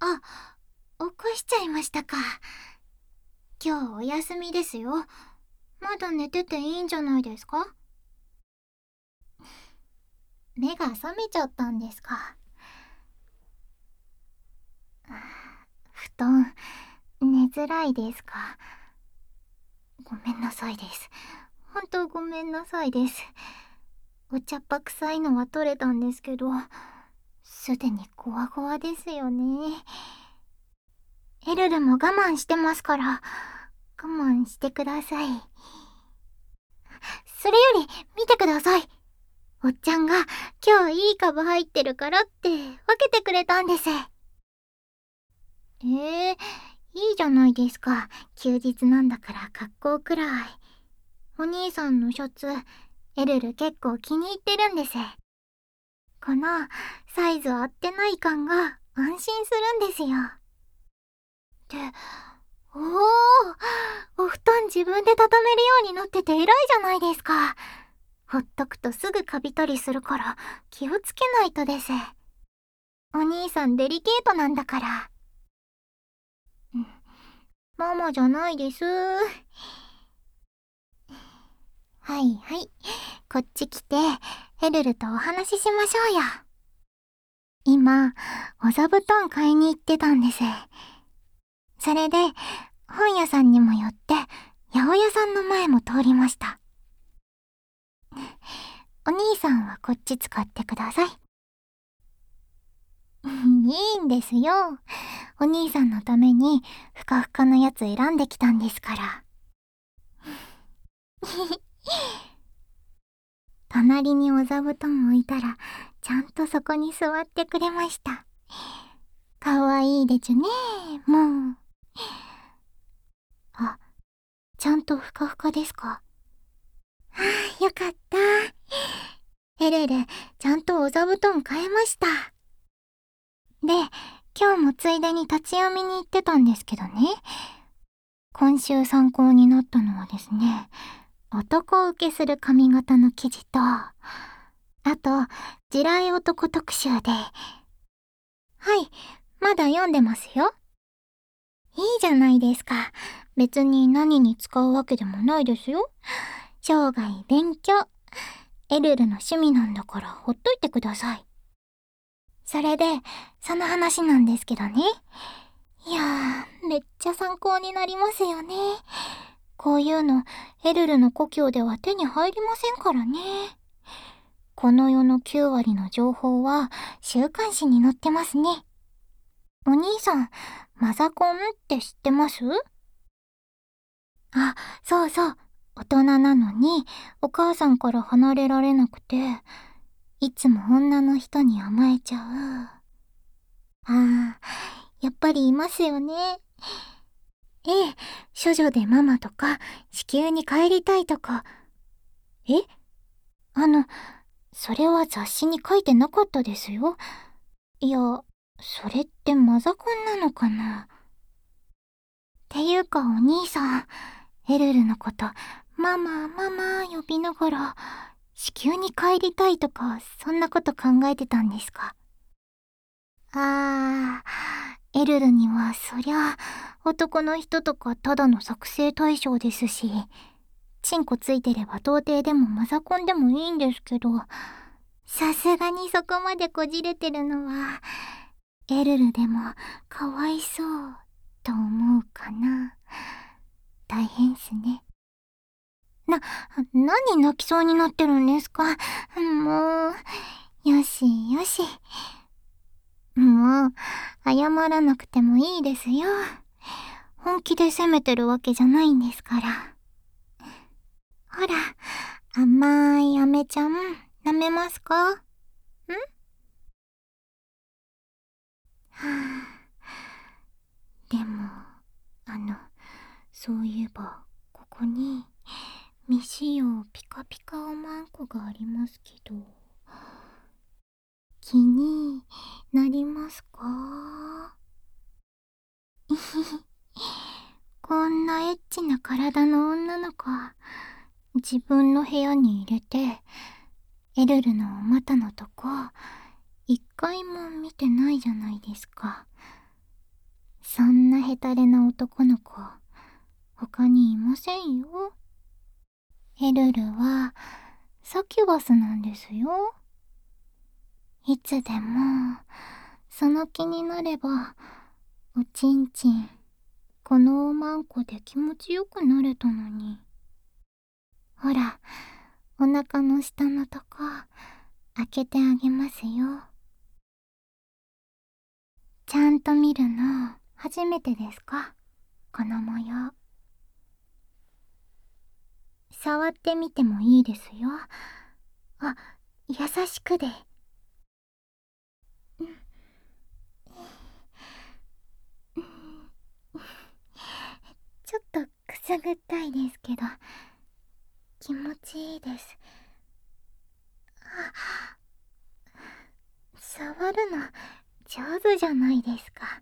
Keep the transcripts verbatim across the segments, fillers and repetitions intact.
あ、起こしちゃいましたか。今日お休みですよ。まだ寝てていいんじゃないですか？目が覚めちゃったんですか。布団、寝づらいですか？ごめんなさいです。本当ごめんなさいです。お茶っ葉臭いのは取れたんですけど、すでにゴワゴワですよね。エルルも我慢してますから、我慢してください。それより、見てください。おっちゃんが今日いい株入ってるからって分けてくれたんです。えー、いいじゃないですか。休日なんだから格好くらい。お兄さんのシャツ、エルル結構気に入ってるんです。このサイズ合ってない感が安心するんですよ。って、おお、お布団自分で畳めるようになってて偉いじゃないですか。ほっとくとすぐカビたりするから気をつけないとです。お兄さんデリケートなんだから。うん、ママじゃないです。はいはい、こっち来てエルルとお話ししましょうよ。今お座布団買いに行ってたんです。それで本屋さんにも寄って八百屋さんの前も通りました。お兄さんはこっち使ってください。いいんですよ。お兄さんのためにふかふかのやつ選んできたんですから。隣にお座布団置いたらちゃんとそこに座ってくれました。かわいいでちゅね、もう。あ、ちゃんとふかふかですか？ああ、よかった。エルル、ちゃんとお座布団買えました。で、今日もついでに立ち読みに行ってたんですけどね。今週参考になったのはですね、男受けする髪型の記事と、あと、地雷男特集で、はい、まだ読んでますよ。いいじゃないですか。別に何に使うわけでもないですよ。生涯勉強。エルルの趣味なんだからほっといてください。それで、その話なんですけどね。いやー、めっちゃ参考になりますよね。こういうの、エルルの故郷では手に入りませんからね。この世のきゅう割の情報は週刊誌に載ってますね。お兄さん、マザコンって知ってます？あ、そうそう。大人なのにお母さんから離れられなくて、いつも女の人に甘えちゃう。ああ、やっぱりいますよね。ええ、処女でママとか、地球に帰りたいとか。え？あの、それは雑誌に書いてなかったですよ。いや、それってマザコンなのかな？っていうかお兄さん、エルルのこと、ママ、ママ呼びながら、地球に帰りたいとか、そんなこと考えてたんですか？あー、エルルにはそりゃ、男の人とかただの作成対象ですし、チンコついてれば童貞でもマザコンでもいいんですけど、さすがにそこまでこじれてるのは、エルルでもかわいそうと思うかな。大変っすね。な、何泣きそうになってるんですか？もう、よしよし。もう、謝らなくてもいいですよ。本気で責めてるわけじゃないんですから。ほら、甘いアメちゃん、舐めますか？ん？はぁ。でも、あの、そういえば、ここに、未使用ピカピカおまんこがありますけど、気になりますか？こんなエッチな体の女の子、自分の部屋に入れて、エルルのお股のとこ、一回も見てないじゃないですか。 そんなヘタレな男の子、他にいませんよ。エルルは、サキュバスなんですよ。いつでも、その気になれば、おちんちん、このおまんこで気持ちよくなれたのに。ほら、お腹の下のとこ、開けてあげますよ。ちゃんと見るの、初めてですか？この模様。触ってみてもいいですよ。あ、優しくで。ちょっとくすぐったいですけど、気持ちいいです。あ、触るの上手じゃないですか。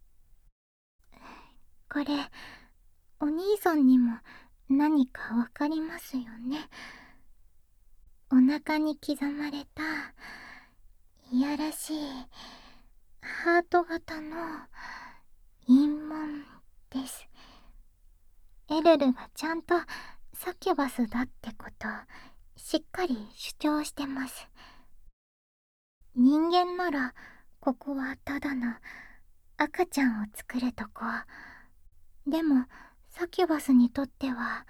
これ、お兄さんにも何かわかりますよね。お腹に刻まれた、いやらしい、ハート型の陰紋です。エルルがちゃんとサキュバスだってこと、しっかり主張してます。人間なら、ここはただの赤ちゃんを作るとこ。でも、サキュバスにとっては、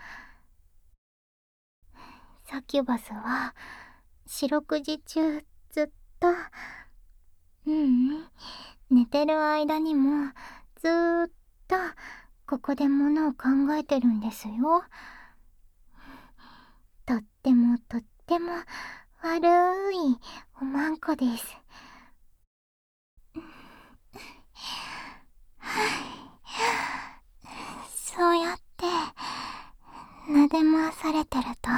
サキュバスは、四六時中ずっと、ううん、寝てる間にもずーっとここでものを考えてるんですよ。とってもとっても悪いおまんこです。そうやって撫で回されてると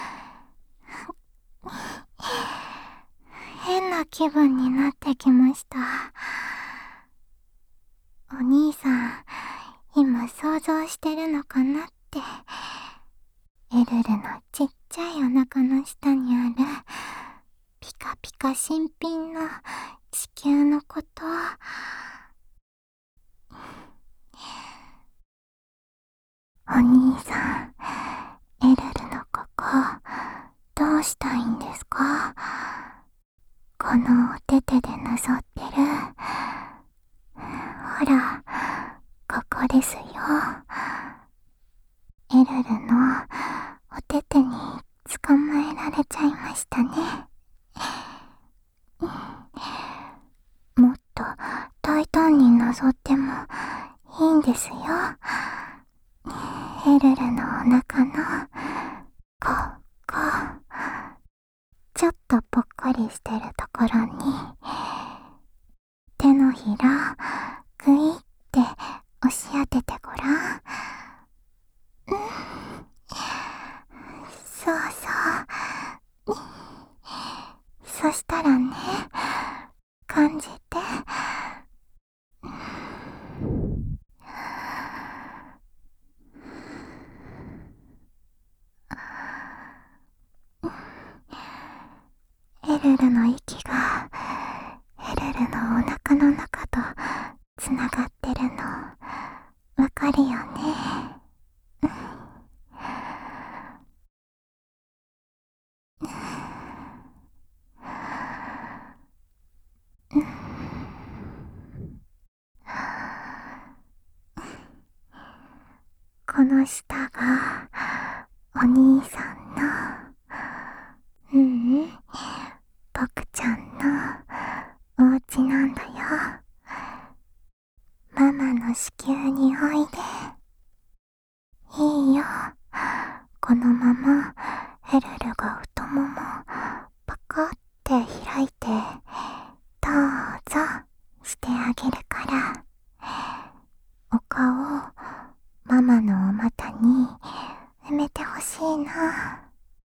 変な気分になってきました。お兄さん、今想像してるのかなって。エルルのちっちゃいお腹の下にあるピカピカ新品の地球のこと。お兄さん、エルルのここどうしたいんですか？このお手手でなぞってる、ほら、ここですよ。エルルのお手手に捕まえられちゃいましたね。もっと大胆になぞってもいいんですよ。エルルのお腹のここ、ちょっとぽっこりしてるところに手のひらグイって押し当ててごらん。うん、そうそう。そしたらね、感じて。エルルの息がエルルのお腹の中とつながってるのわかるよね。この下がお兄さんの、ううん、僕ちゃんのお家なんだよ。ママの子宮においで。いいよ。このままエルルが太ももパカって開いてどうぞしてあげるから。お顔ママのお股に埋めてほしいな。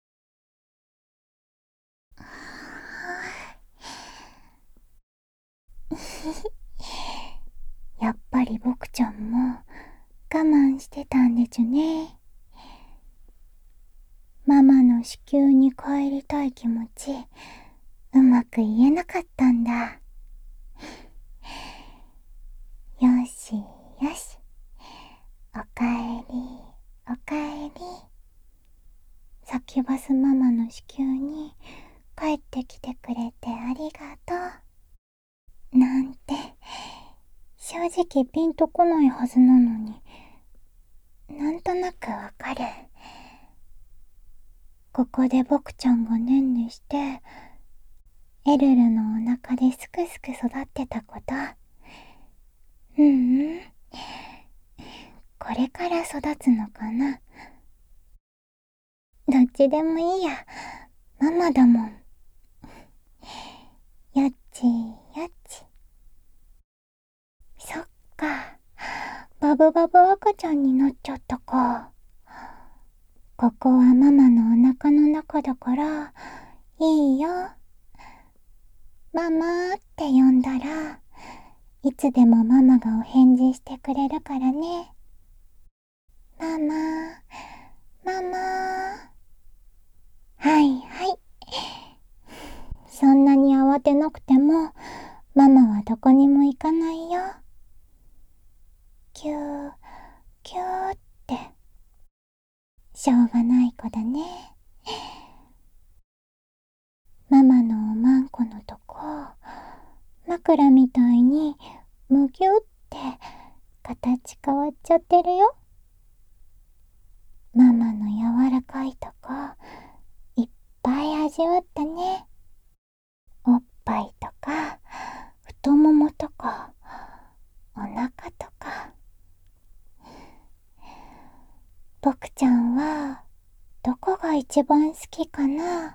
やっぱり僕ちゃんも我慢してたんでちゅね。ママの子宮に帰りたい気持ちうまく言えなかったんだ。よよしよし。おかえりおかえり。サキュバスママの子宮に帰ってきてくれてありがとう。なんて、正直ピンとこないはずなのに、なんとなくわかる。ここでボクちゃんがねんねして、エルルのお腹ですくすく育ってたこと。うんうん。これから育つのかな。どっちでもいいや。ママだもん。よっちよっち。そっか。バブバブ赤ちゃんになっちゃったか。ここはママのお腹の中だから、いいよ。ママーって呼んだら、いつでもママがお返事してくれるからね。ママー、ママー。はいはい。そんなに慌てなくても、ママはどこにも行かないよ。キュー、キューって。しょうがない子だね。ママのおまんこのとこ、枕みたいにむぎゅって形変わっちゃってるよ。ママの柔らかいとこ、いっぱい味わったね。おっぱいとか、太ももとか、お腹とか。ボクちゃんは、どこが一番好きかな？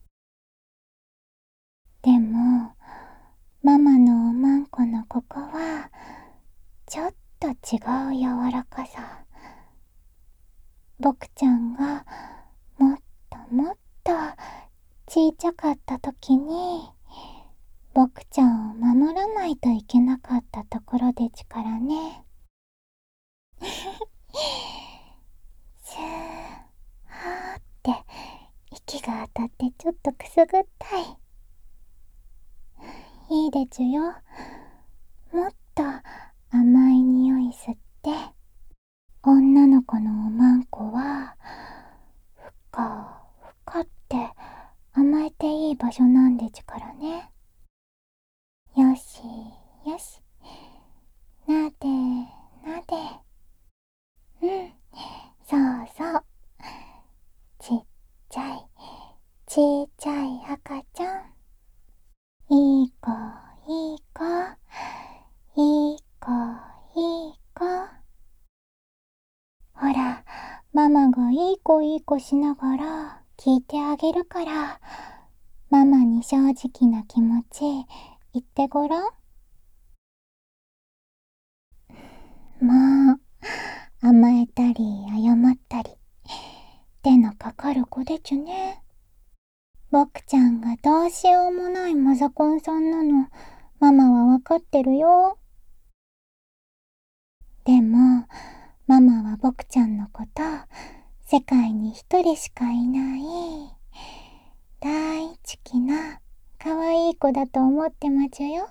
でも、ママのおまんこのここは、ちょっと違う柔らかさ。ボクちゃんが、もっともっと、ちいちゃかった時に、ボクちゃんを守らないといけなかったところでちからね。スー、はーって、息が当たってちょっとくすぐったい。いいでちゅよ。もっと甘い匂い吸って、女の子のおまんこは、ふかふかって甘えていい場所なんでちゅからね。よしよし。なでなで。うん、そうそう。ちっちゃい、ちっちゃい赤ちゃん。いい子、いい子、いい子、いい子。ほら、ママがいい子いい子しながら聞いてあげるから、ママに正直な気持ち言ってごらん。もう、甘えたり謝ったり、手のかかる子でちゅね。ボクちゃんがどうしようもないマザコンさんなの、ママはわかってるよ。でも、ママはボクちゃんのこと、世界に一人しかいない、大好きな、かわいい子だと思ってまちゅよ。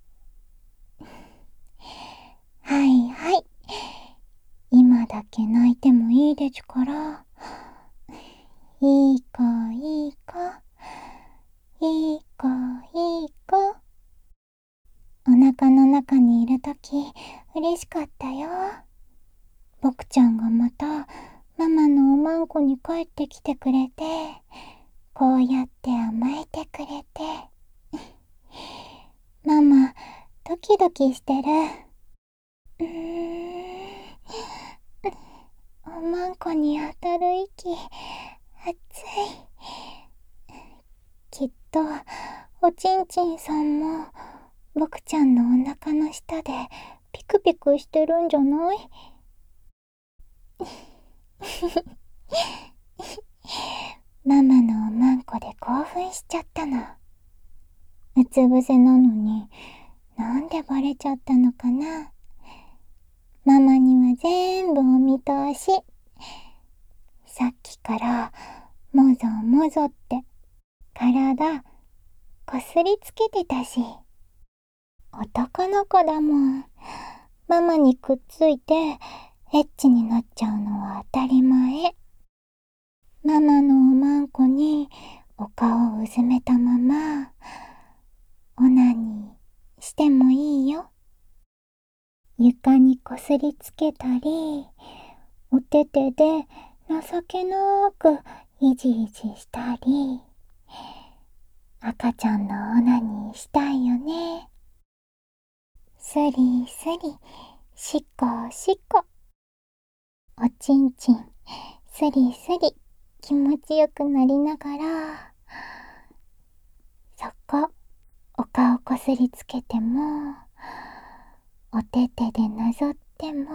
はいはい。今だけ泣いてもいいでちゅから。いい子、いい子。いい子、いい子。お腹の中にいるとき、嬉しかったよ。ボクちゃんがまた、ママのおまんこに帰ってきてくれて、こうやって甘えてくれて。ママ、ドキドキしてる。うーん。おまんこに当たる息、熱い。きっと、おちんちんさんも、ボクちゃんのお腹の下でピクピクしてるんじゃない？ママのおまんこで興奮しちゃったの。うつ伏せなのに、なんでバレちゃったのかな。ママには全部お見通し。さっきからもぞもぞって体こすりつけてたし、男の子だもん。 ママにくっついてエッチになっちゃうのは当たり前。ママのおまんこにお顔をうずめたままオナニーしてもいいよ。床にこすりつけたり、お手手で情けなくいじいじしたり、赤ちゃんのオナニーしたいよね。スリスリ、しっこしっこ。おちんちん、スリスリ、気持ちよくなりながら、そこ、お顔こすりつけても、お手手でなぞっても、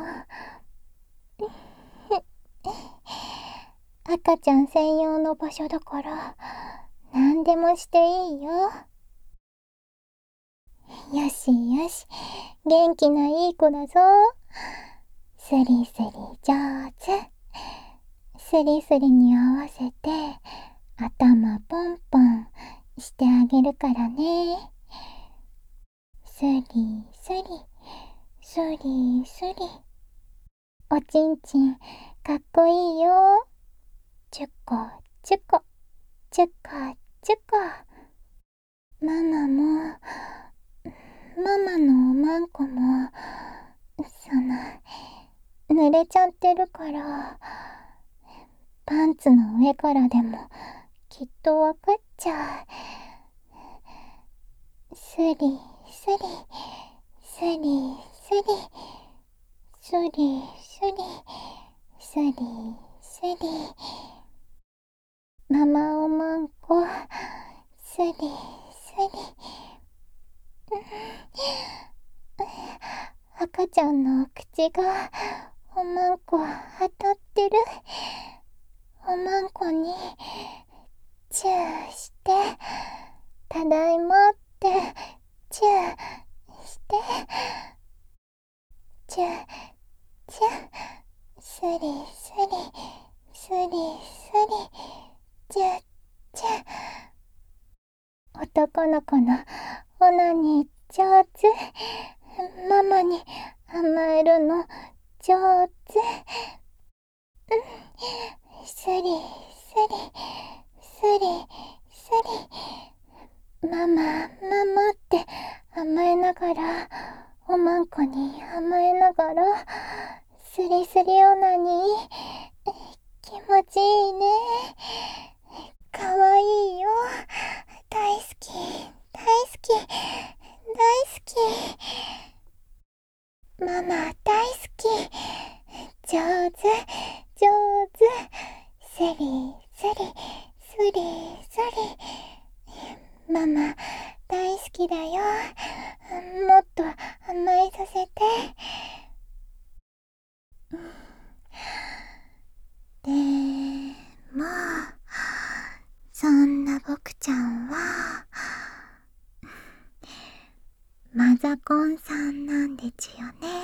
赤ちゃん専用の場所だから、何でもしていいよ。よしよし、元気ないい子だぞ。スリスリ上手。スリスリに合わせて頭ポンポンしてあげるからね。スリスリ、スリスリ。おちんちんかっこいいよ。チュコチュコ、チュコチュコ。ママも、ママのおまんこも、その、濡れちゃってるから、パンツの上からでもきっとわかっちゃう。スリスリ、スリスリ、スリスリ、スリスリ。ママおまんこ、スリスリ。赤ちゃんの口がおまんこ当たってる。おまんこにチューして、ただいまってチューして、チューチュー、スリスリ、スリスリ、チューチュー。男の子のオナニー上手。ママに甘えるの上手。スリスリ、スリスリ。ママママって甘えながら、おまんこに甘えながら、スリスリオナニー気持ちいいね。かわいいよ。大好き大好き大好き。ママ大好き。上手上手。スリスリ、スリスリ。ママ大好きだよ。もっと甘えさせて。でも、そんな僕ちゃんはマザコンさんなんでちゅよね。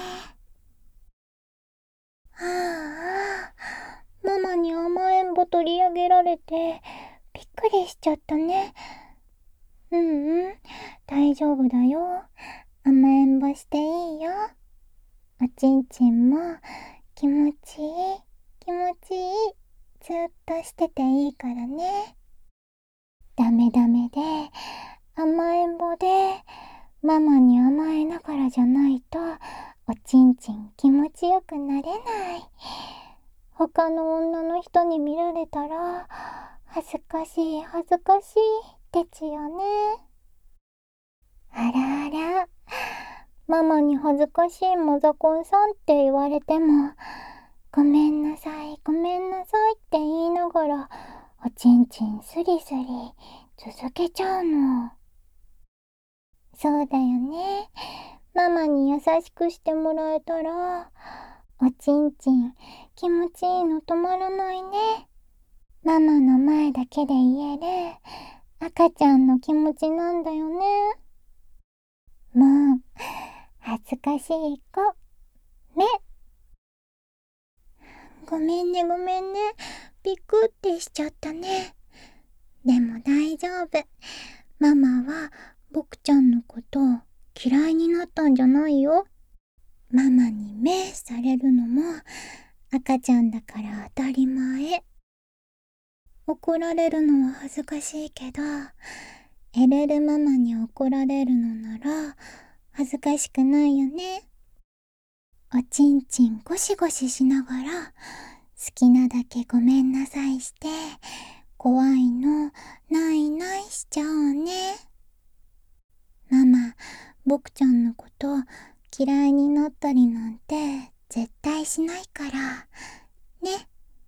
ああ、ママに甘えんぼ取り上げられてびっくりしちゃったね。うんうん、大丈夫だよ。甘えんぼしていいよ。おちんちんも気持ちいい気持ちいい。ずっとしてていいからね。ダメダメで甘えんぼでママに甘えながらじゃないとおちんちん気持ちよくなれない。他の女の人に見られたら恥ずかしい恥ずかしいってちよね。あらあら、ママに恥ずかしいマザコンさんって言われても、ごめんなさいごめんなさいって言いながらおちんちんスリスリ続けちゃうの。そうだよね。ママに優しくしてもらえたらおちんちん気持ちいいの止まらないね。ママの前だけで言える赤ちゃんの気持ちなんだよね。もう恥ずかしい子ね。ごめんねごめんね、びっくってしちゃったね。でも大丈夫。ママは僕ちゃんのこと嫌いになったんじゃないよ。 ママに目されるのも赤ちゃんだから当たり前。怒られるのは恥ずかしいけど、エルルママに怒られるのなら恥ずかしくないよね。おちんちんゴシゴシしながら好きなだけごめんなさいして、怖いのないないしちゃおうね。ママ、僕ちゃんのこと嫌いになったりなんて絶対しないからね。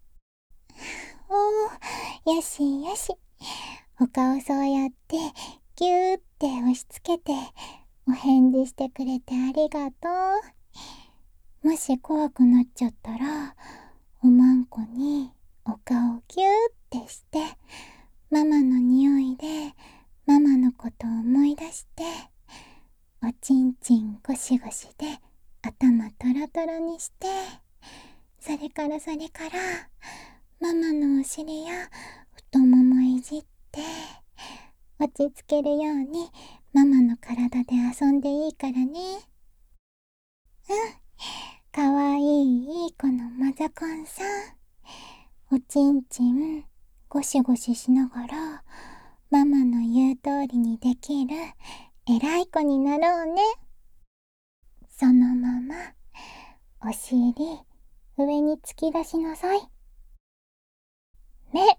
おー、よしよし。お顔そうやってギューって押し付けてお返事してくれてありがとう。もし怖くなっちゃったらおまんこにお顔ギューってして、ママの匂いでママのことを思い出して、おちんちんゴシゴシで頭トロトロにして、それからそれからママのお尻や太ももいじって落ち着けるようにママの体で遊んでいいからね。うん、かわいいいい子のマザコンさん、おちんちんゴシゴシしながらママの言う通りにできる偉い子になろうね。そのままお尻上に突き出しなさい。目、はい、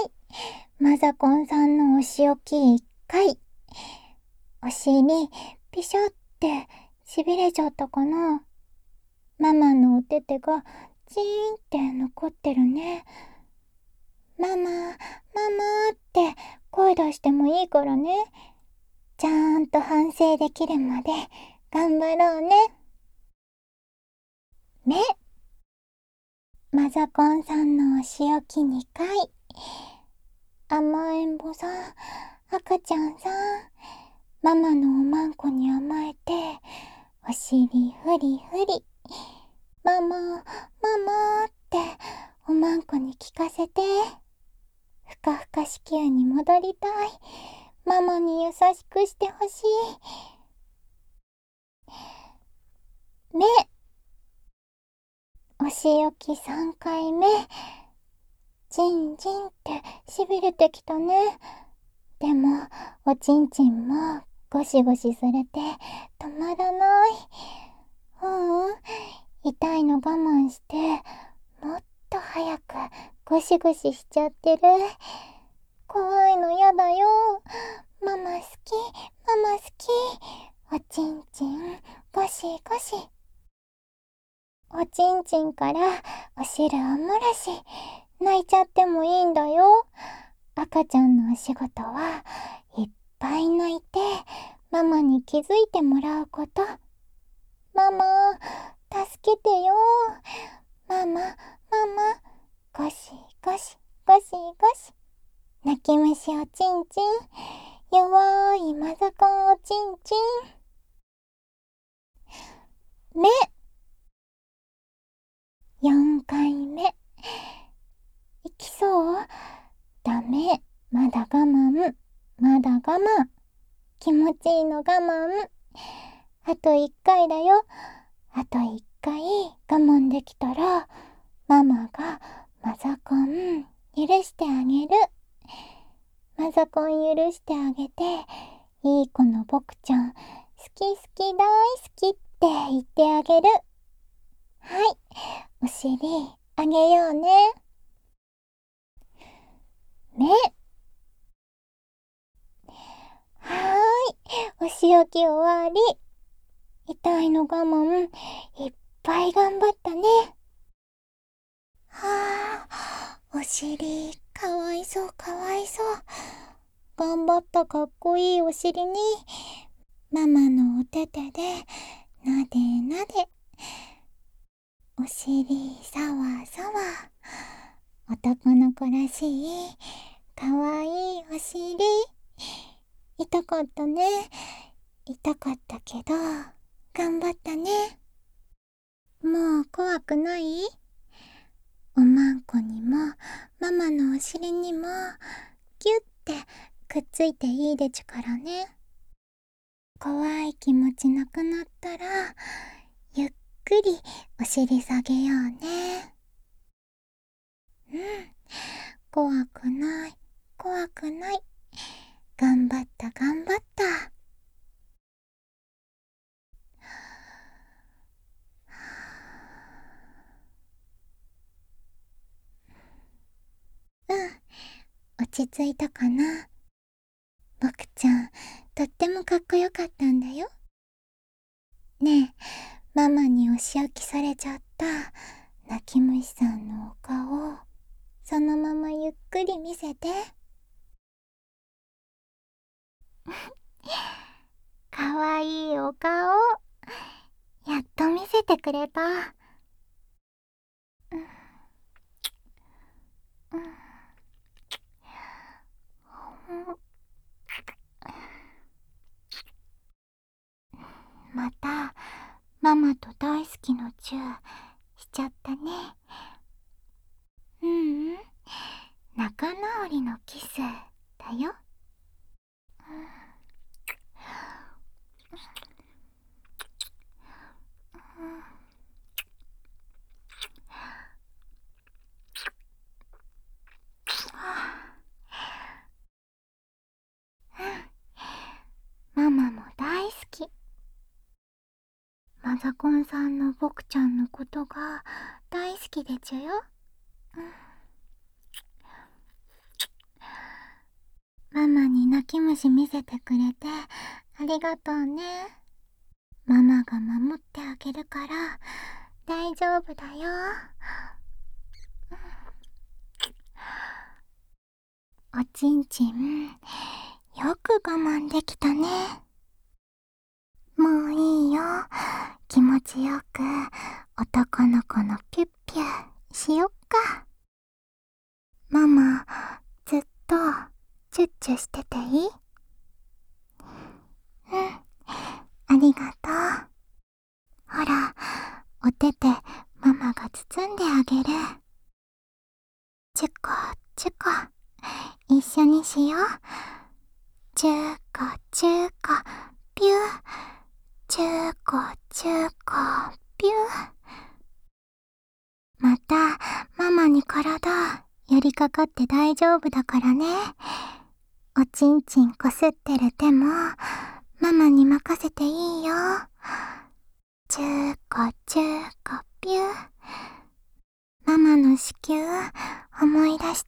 マザコンさんのお仕置き一回。お尻ピシャってしびれちゃったかな。ママのお手手がチーンって残ってるね。ママ、ママって声出してもいいからね。ちゃんと反省できるまで頑張ろうね。目、マザコンさんのお仕置きにかい。甘えん坊さん、赤ちゃんさん、ママのおまんこに甘えてお尻ふりふり。ママ、ママっておまんこに聞かせて。ふかふか子宮に戻りたい。ママに優しくしてほしい。目、お仕置きさんかいめ。ジンジンってしびれてきたね。でもおちんちんもゴシゴシされて止まらない。ううん、痛いの我慢してもっと早くゴシゴシしちゃってる。怖いのやだよ。ママ好き、ママ好き。おちんちんゴシゴシ。おちんちんからお汁を漏らし、泣いちゃってもいいんだよ。赤ちゃんのお仕事はいっぱい泣いてママに気づいてもらうこと。ママ、助けてよ。ママ、ママ、ゴシゴシゴシゴシ。泣き虫おちんちん、弱いマザコンおちんちん。目、よんかいめ。いきそう？ダメ、まだ我慢、まだ我慢。気持ちいいの我慢。あといっかいだよ。あといっかい我慢できたらママがマザコン許してあげる。マザコン許してあげて、いい子の僕ちゃん好き好き大好きって言ってあげる。はい、お尻あげようね。目、はーい、お仕置き終わり。痛いの我慢いっぱい頑張ったね。はあ、お尻かわいそうかわいそう。頑張ったかっこいいお尻にママのお手手でなでなで。お尻さわさわ。男の子らしいかわいいお尻。痛かったね。痛かったけど頑張ったね。もう怖くない？おまんこにもママのお尻にもギュッてくっついていいでちゅからね。 怖い気持ちなくなったら、ゆっくりお尻下げようね。うん、怖くない、怖くない。頑張った、頑張った。うん、落ち着いたかな。僕ちゃん、とってもかっこよかったんだよ。ねえ、ママにお仕置きされちゃった泣き虫さんのお顔、そのままゆっくり見せて。かわいいお顔、やっと見せてくれた。うんうんまたママと大好きのチューしちゃったね。ううん、仲直りのキスだよ。ママも大好き。マザコンさんの僕ちゃんのことが大好きでちゅよ。ママに泣き虫見せてくれてありがとうね。ママが守ってあげるから大丈夫だよ。おちんちん、よく我慢できたね。もういいよ。気持ちよく男の子のピュッピュしよっか。ママ、ずっとチュッチュしてていい？うん、ありがとう。ほら、お手でママが包んであげる。チュコチュコ、一緒にしよう。チュコチュコピュー、チュコチュコピュー。またママに体寄りかかって大丈夫だからね。おちんちんこすってる手もママに任せていいよ。チューコチューコピュー。ママの子宮思い出して。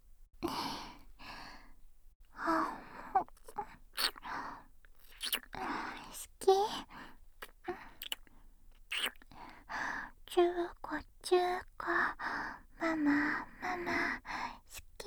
好き。チューコチューコ、ママママ好き。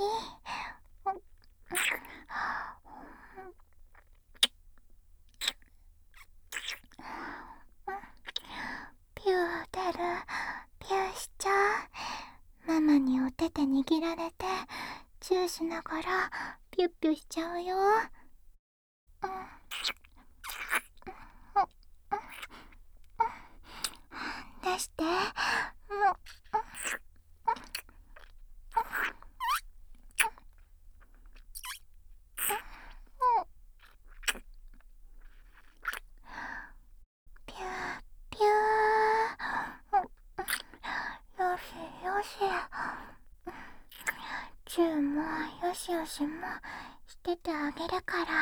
ピュー出る、ピューしちゃう。ママにお手で握られてチューしながらピュッピュしちゃうよ。うん、出して。ピューピュー。よしよし。チューもよしよしもしててあげるから。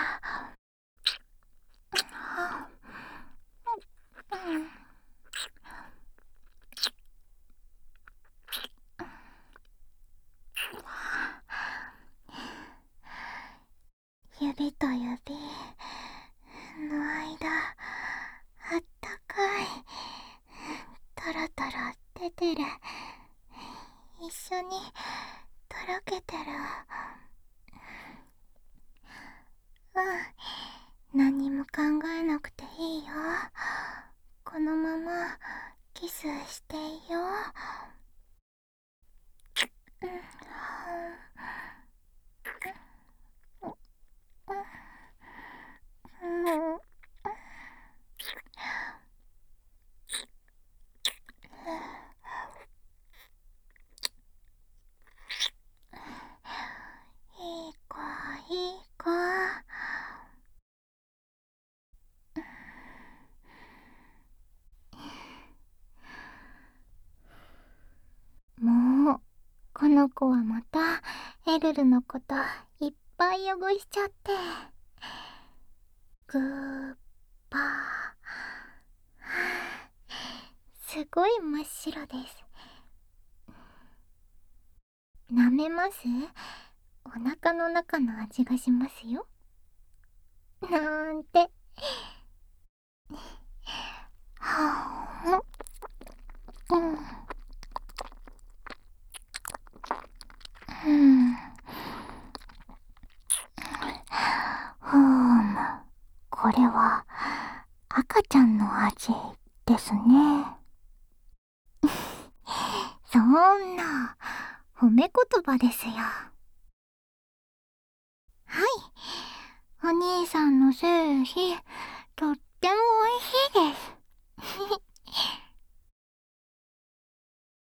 うん、指と指の間、あったかい。トロトロ出てる。一緒にとろけてる。うん、何も考えなくていいよ。このままキスしていいよ。うん、うん、うん、いい子いい子。 の子はまたエルルのこといっぱい汚しちゃって。グーパー。すごい真っ白です。舐めます？お腹の中の味がしますよ。なんて。はぁ、うん。うん。ふーむ。これは赤ちゃんの味ですね。そんな褒め言葉ですよ。はい、お兄さんの製品とっても美味しいで